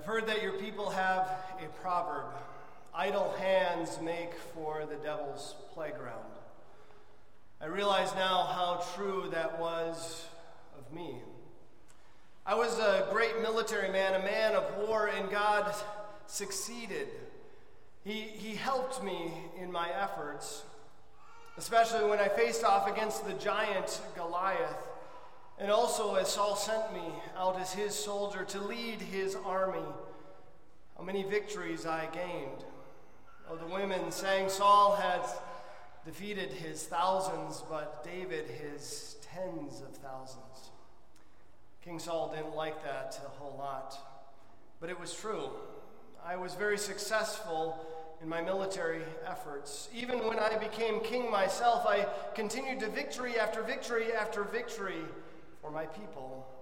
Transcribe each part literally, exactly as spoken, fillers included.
I've heard that your people have a proverb, idle hands make for the devil's playground. I realize now how true that was of me. I was a great military man, a man of war, and God succeeded. He, he helped me in my efforts, especially when I faced off against the giant Goliath, and also as Saul sent me out as his soldier to lead his army. How many victories I gained. Oh, the women sang Saul had defeated his thousands, but David his tens of thousands. King Saul didn't like that a whole lot, but it was true. I was very successful in my military efforts. Even when I became king myself, I continued to victory after victory after victory for my people.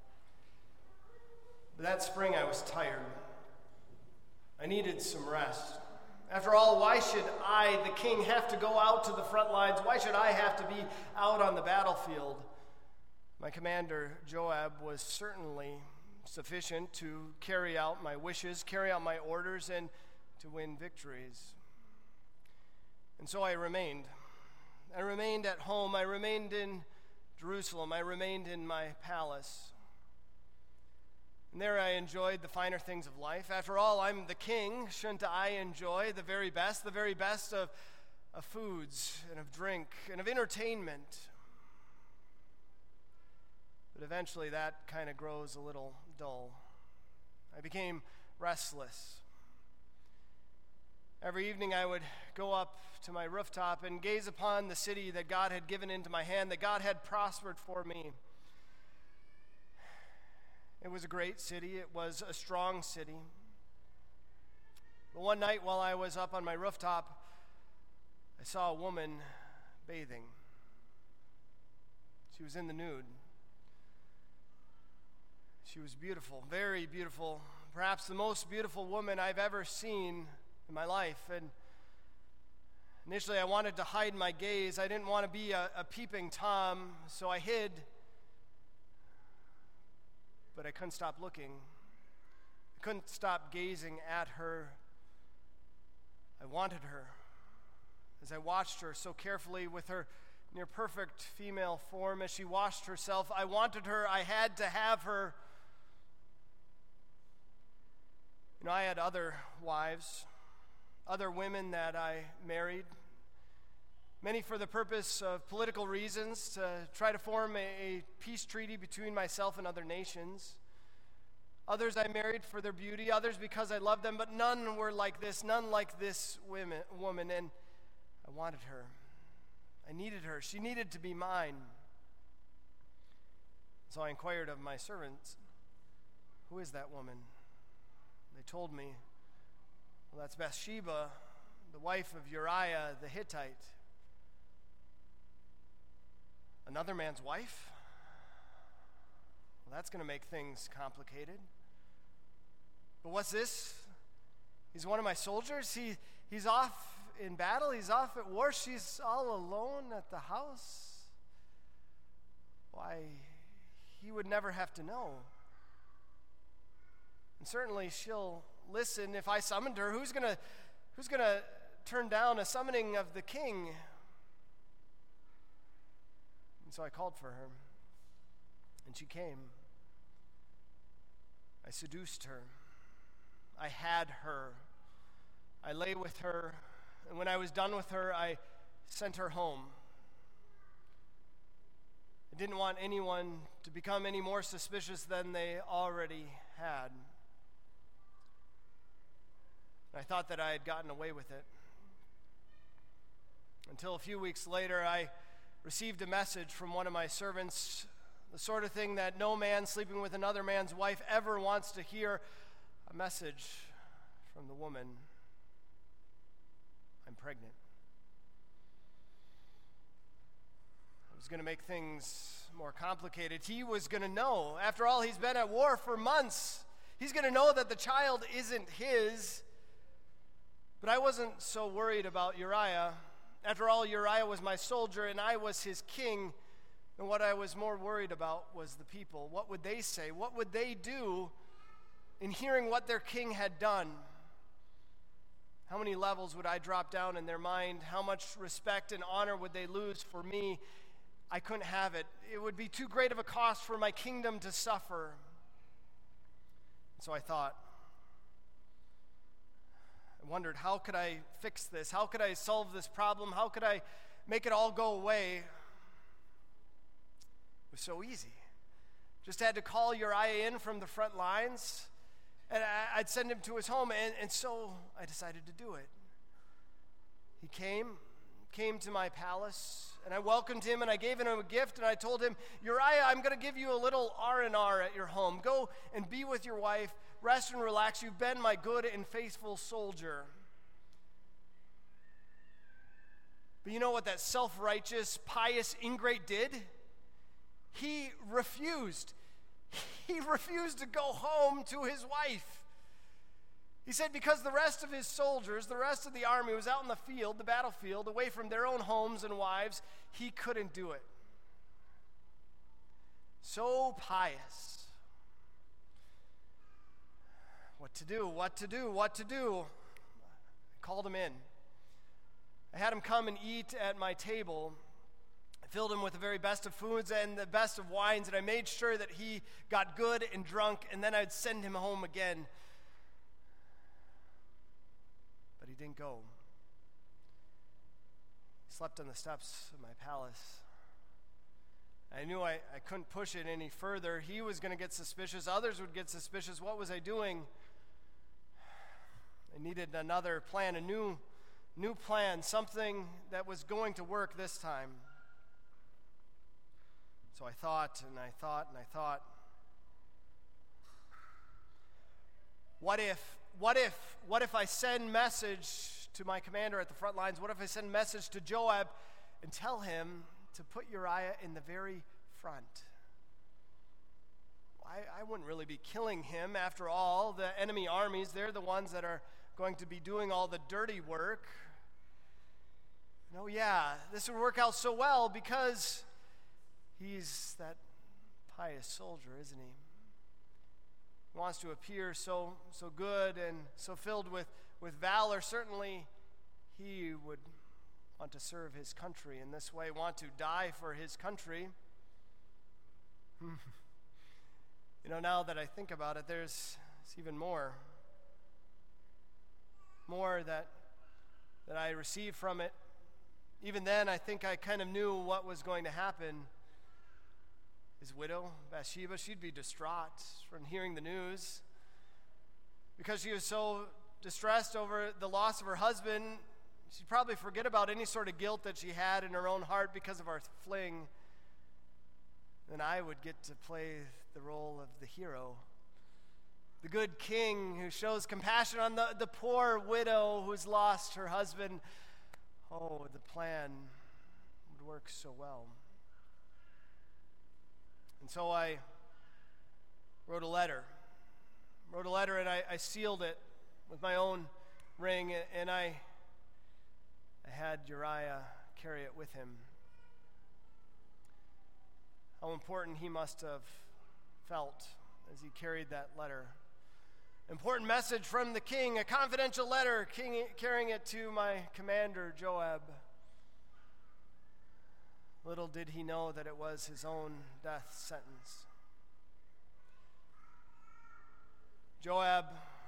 But that spring I was tired. I needed some rest. After all, why should I, the king, have to go out to the front lines? Why should I have to be out on the battlefield? My commander, Joab, was certainly sufficient to carry out my wishes, carry out my orders, and to win victories. And so I remained. I remained at home. I remained in Jerusalem. I remained in my palace. And there I enjoyed the finer things of life. After all, I'm the king. Shouldn't I enjoy the very best, the very best of, of foods and of drink and of entertainment? But eventually that kind of grows a little dull. I became restless. Every evening I would go up to my rooftop and gaze upon the city that God had given into my hand, that God had prospered for me. It was a great city. It was a strong city. But one night while I was up on my rooftop, I saw a woman bathing. She was in the nude. She was beautiful, very beautiful, perhaps the most beautiful woman I've ever seen in my life. And initially I wanted to hide my gaze. I didn't want to be a, a peeping Tom, so I hid. But I couldn't stop looking. I couldn't stop gazing at her. I wanted her. As I watched her so carefully with her near perfect female form as she washed herself, I wanted her. I had to have her. You know, I had other wives, other women that I married, many for the purpose of political reasons, to try to form a, a peace treaty between myself and other nations. Others I married for their beauty, others because I loved them, but none were like this, none like this women, woman, and I wanted her. I needed her. She needed to be mine. So I inquired of my servants, "Who is that woman?" They told me, "Well, that's Bathsheba, the wife of Uriah the Hittite." Another man's wife? Well, that's going to make things complicated. But what's this? He's one of my soldiers. He he's off in battle. He's off at war. She's all alone at the house. Why, he would never have to know. And certainly she'll listen if I summoned her. Who's going to who's going to turn down a summoning of the king? And so I called for her, and she came. I seduced her. I had her. I lay with her, and when I was done with her, I sent her home. I didn't want anyone to become any more suspicious than they already had. I thought that I had gotten away with it. Until a few weeks later, I received a message from one of my servants, the sort of thing that no man sleeping with another man's wife ever wants to hear, a message from the woman: "I'm pregnant." It was going to make things more complicated. He was going to know. After all, he's been at war for months. He's going to know that the child isn't his. But I wasn't so worried about Uriah. After all, Uriah was my soldier and I was his king. And what I was more worried about was the people. What would they say? What would they do in hearing what their king had done. How many levels would I drop down in their mind? How much respect and honor would they lose for me? I couldn't have it. It would be too great of a cost for my kingdom to suffer. So I thought, I wondered, how could I fix this? How could I solve this problem? How could I make it all go away? It was so easy. Just had to call Uriah in from the front lines, and I'd send him to his home, and, and so I decided to do it. He came, came to my palace, and I welcomed him, and I gave him a gift, and I told him, Uriah, I'm going to give you a little R and R at your home. Go and be with your wife, rest and relax. You've been my good and faithful soldier. But you know what that self-righteous, pious ingrate did? He refused. He refused to go home to his wife. He said because the rest of his soldiers, the rest of the army was out in the field, the battlefield, away from their own homes and wives, he couldn't do it. So pious. What to do, what to do, what to do? I called him in. I had him come and eat at my table. I filled him with the very best of foods and the best of wines, and I made sure that he got good and drunk, and then I'd send him home again. But he didn't go. He slept on the steps of my palace. I knew I, I couldn't push it any further. He was going to get suspicious. Others would get suspicious. What was I doing? I needed another plan, a new, new plan, something that was going to work this time. So I thought and I thought and I thought, what if, what if, what if I send message to my commander at the front lines? What if I send message to Joab and tell him to put Uriah in the very front? I, I wouldn't really be killing him. After all, the enemy armies, they're the ones that are going to be doing all the dirty work. No, yeah, this would work out so well because he's that pious soldier, isn't he? He wants to appear so so good and so filled with, with valor. Certainly, he would want to serve his country in this way, want to die for his country. You know, now that I think about it, there's, there's even more. More that, that I received from it. Even then, I think I kind of knew what was going to happen. His widow, Bathsheba, she'd be distraught from hearing the news because she was so distressed over the loss of her husband. She'd probably forget about any sort of guilt that she had in her own heart because of our fling. Then I would get to play the role of the hero, the good king who shows compassion on the, the poor widow who's lost her husband. Oh, the plan would work so well. And so I wrote a letter. Wrote a letter and I, I sealed it with my own ring, and I, I had Uriah carry it with him. How important he must have felt as he carried that letter. Important message from the king, a confidential letter, king, carrying it to my commander, Joab. Little did he know that it was his own death sentence. Joab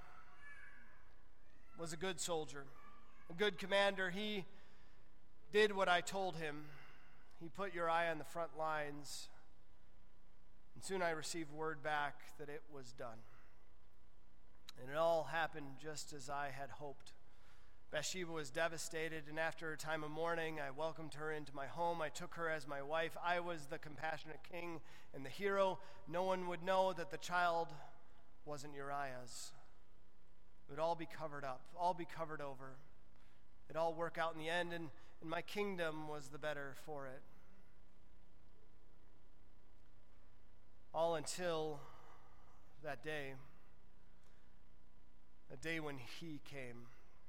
was a good soldier, a good commander. He did what I told him. He put Uriah in the front lines, and soon I received word back that it was done. And it all happened just as I had hoped. Bathsheba was devastated, and after a time of mourning, I welcomed her into my home. I took her as my wife. I was the compassionate king and the hero. No one would know that the child wasn't Uriah's. It would all be covered up, all be covered over. It'd all work out in the end, and, and my kingdom was the better for it. All until that day, that day when he came.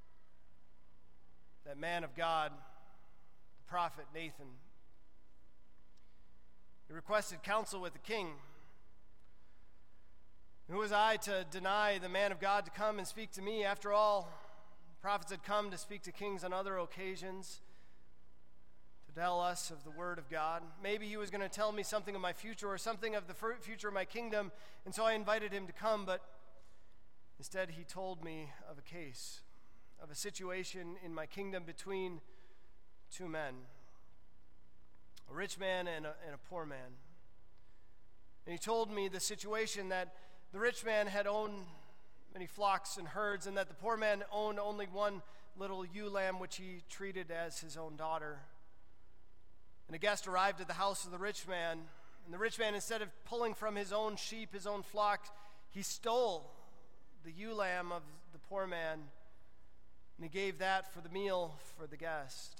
That man of God, the prophet Nathan. He requested counsel with the king. Who was I to deny the man of God to come and speak to me? After all, prophets had come to speak to kings on other occasions, to tell us of the word of God. Maybe he was going to tell me something of my future or something of the future of my kingdom, and so I invited him to come, but instead he told me of a case, of a situation in my kingdom between two men, a rich man and a, and a poor man. And he told me the situation that the rich man had owned many flocks and herds, and that the poor man owned only one little ewe lamb, which he treated as his own daughter. And a guest arrived at the house of the rich man, and the rich man, instead of pulling from his own sheep, his own flock, he stole the ewe lamb of the poor man, and he gave that for the meal for the guest.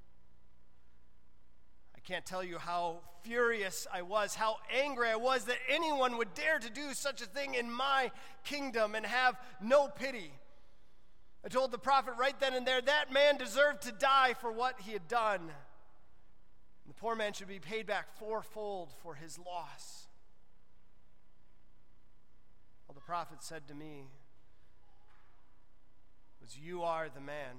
I can't tell you how furious I was, how angry I was that anyone would dare to do such a thing in my kingdom and have no pity. I told the prophet right then and there that man deserved to die for what he had done. And the poor man should be paid back fourfold for his loss. Well, the prophet said to me was, "You are the man.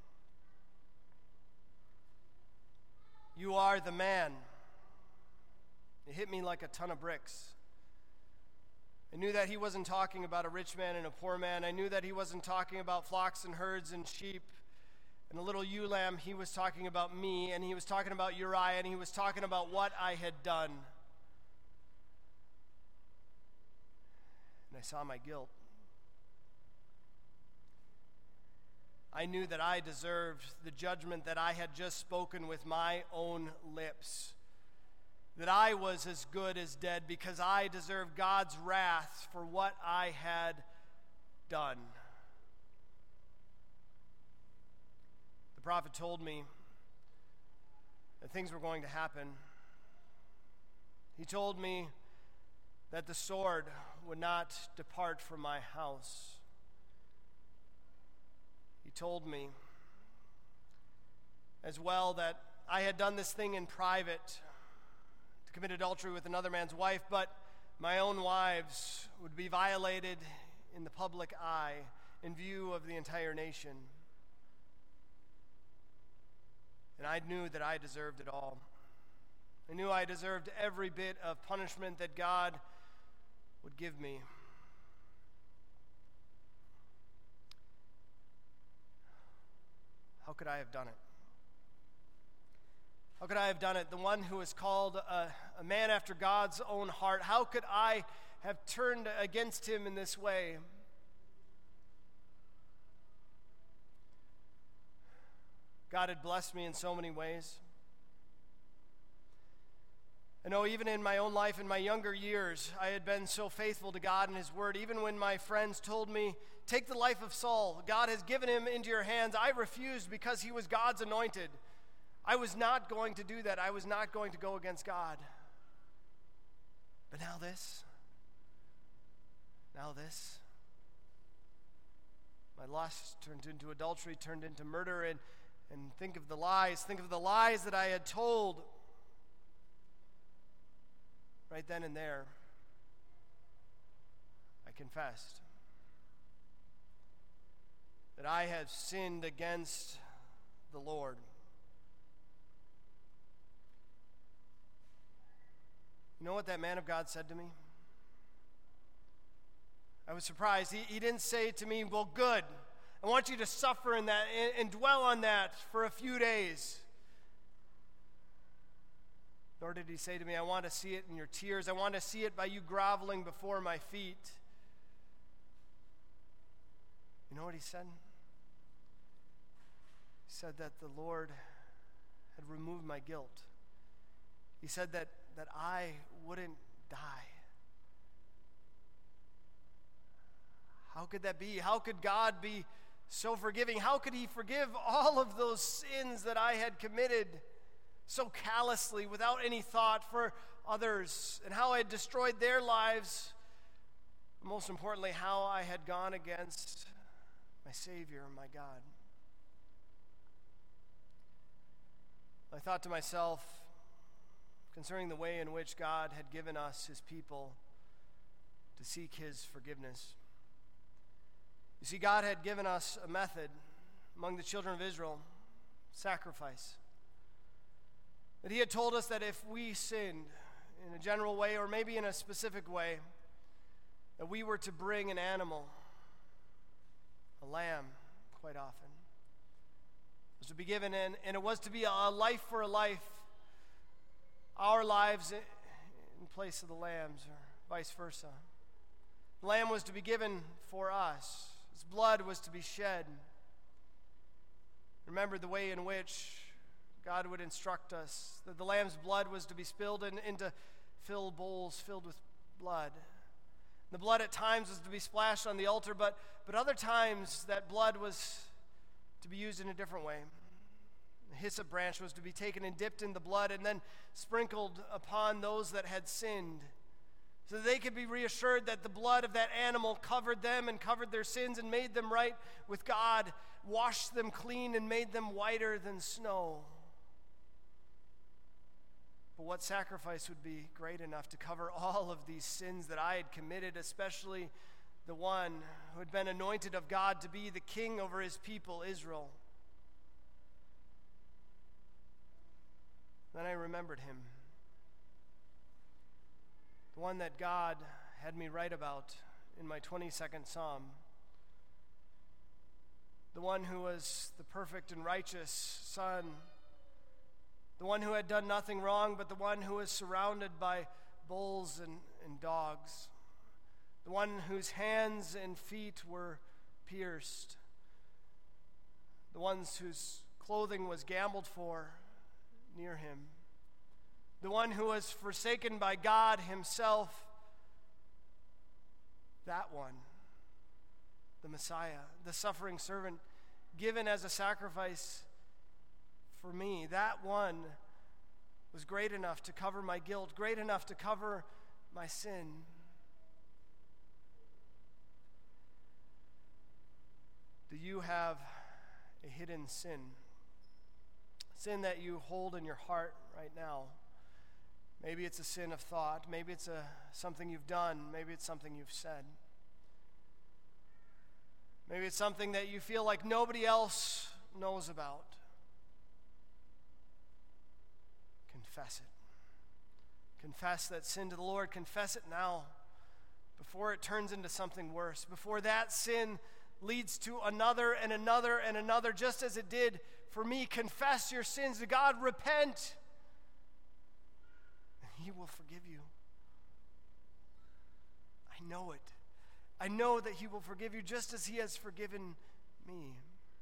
You are the man." It hit me like a ton of bricks. I knew that he wasn't talking about a rich man and a poor man. I knew that he wasn't talking about flocks and herds and sheep and a little ewe lamb. He was talking about me, and he was talking about Uriah, and he was talking about what I had done. And I saw my guilt. I knew that I deserved the judgment that I had just spoken with my own lips. That I was as good as dead because I deserved God's wrath for what I had done. The prophet told me that things were going to happen. He told me that the sword would not depart from my house. He told me as well that I had done this thing in private, to commit adultery with another man's wife, but my own wives would be violated in the public eye in view of the entire nation. And I knew that I deserved it all. I knew I deserved every bit of punishment that God would give me. How could I have done it? How could I have done it? The one who is called a, a man after God's own heart. How could I have turned against him in this way? God had blessed me in so many ways. I know even in my own life, in my younger years, I had been so faithful to God and his word. Even when my friends told me, "Take the life of Saul, God has given him into your hands," I refused because he was God's anointed. I was not going to do that. I was not going to go against God. But now this, now this. My lust turned into adultery, turned into murder, and, and think of the lies, think of the lies that I had told. Right then and there, I confessed that I have sinned against the Lord. You know what that man of God said to me? I was surprised. He, he didn't say to me, "Well, good. I want you to suffer in that and, and dwell on that for a few days." Nor did he say to me, "I want to see it in your tears. I want to see it by you groveling before my feet." You know what he said? He said that the Lord had removed my guilt. He said that, that I wouldn't die. How could that be? How could God be so forgiving? How could he forgive all of those sins that I had committed so callously, without any thought for others, and how I had destroyed their lives? Most importantly, how I had gone against my Savior, my God. I thought to myself, concerning the way in which God had given us his people, to seek his forgiveness. You see, God had given us a method among the children of Israel, sacrifice. That he had told us that if we sinned in a general way or maybe in a specific way, that we were to bring an animal, a lamb, quite often. It was to be given in, and it was to be a life for a life, our lives in place of the lamb's, or vice versa. The lamb was to be given for us. Its blood was to be shed. Remember the way in which God would instruct us, that the lamb's blood was to be spilled in, into filled bowls filled with blood. The blood at times was to be splashed on the altar, but, but other times that blood was to be used in a different way. The hyssop branch was to be taken and dipped in the blood and then sprinkled upon those that had sinned, so that they could be reassured that the blood of that animal covered them and covered their sins and made them right with God, washed them clean and made them whiter than snow. But what sacrifice would be great enough to cover all of these sins that I had committed, especially the one who had been anointed of God to be the king over his people, Israel? Then I remembered him, the one that God had me write about in my twenty-second Psalm, the one who was the perfect and righteous Son, the one who had done nothing wrong, but the one who was surrounded by bulls and, and dogs, the one whose hands and feet were pierced, the ones whose clothing was gambled for near him, the one who was forsaken by God himself, that one, the Messiah, the suffering servant, given as a sacrifice for me. That one was great enough to cover my guilt, great enough to cover my sin. Do you have a hidden sin? Sin that you hold in your heart right now? Maybe it's a sin of thought. Maybe it's a something you've done. Maybe it's something you've said. Maybe it's something that you feel like nobody else knows about. Confess it. Confess that sin to the Lord. Confess it now before it turns into something worse, before that sin leads to another and another and another, just as it did for me. Confess your sins to God. Repent, and he will forgive you. I know it. I know that he will forgive you just as he has forgiven me.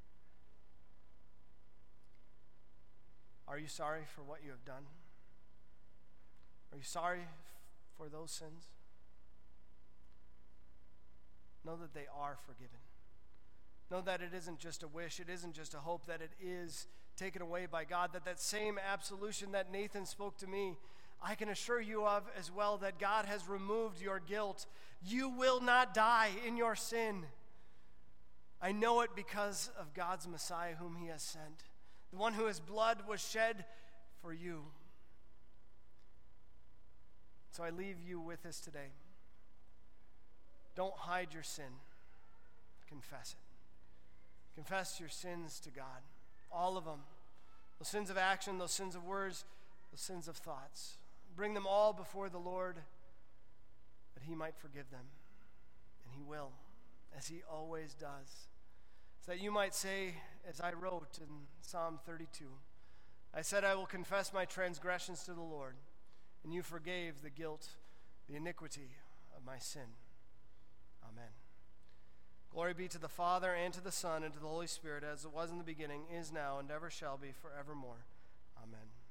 Are you sorry for what you have done? Are you sorry f- for those sins? Know that they are forgiven. Know that it isn't just a wish, it isn't just a hope, that it is taken away by God, that that same absolution that Nathan spoke to me, I can assure you of as well, that God has removed your guilt. You will not die in your sin. I know it because of God's Messiah whom he has sent, the one whose blood was shed for you. So I leave you with this today. Don't hide your sin. Confess it. Confess your sins to God. All of them. Those sins of action, those sins of words, those sins of thoughts. Bring them all before the Lord that he might forgive them. And he will, as he always does. So that you might say, as I wrote in Psalm thirty-two, I said, I will confess my transgressions to the Lord, and you forgave the guilt, the iniquity of my sin. Amen. Glory be to the Father, and to the Son, and to the Holy Spirit, as it was in the beginning, is now, and ever shall be, forevermore. Amen.